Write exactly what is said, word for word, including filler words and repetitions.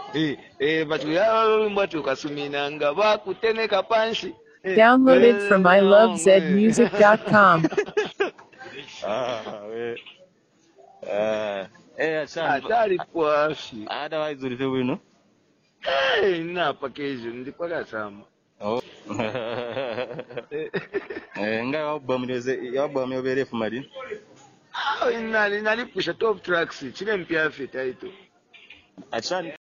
Eh, eh, batu ya mbatu kasumina nga bakuteneka panshi. Downloaded from I love zed music dot com. Ah, we. Eh, eh, Sean. Atari pwashi. Otherwise, you will know. Eh, na package ndi paka sama. Oh. Eh, nga album deze, album yobere fumadi. Ah, inali nali pusha top tracks chile mpya fit title. Achani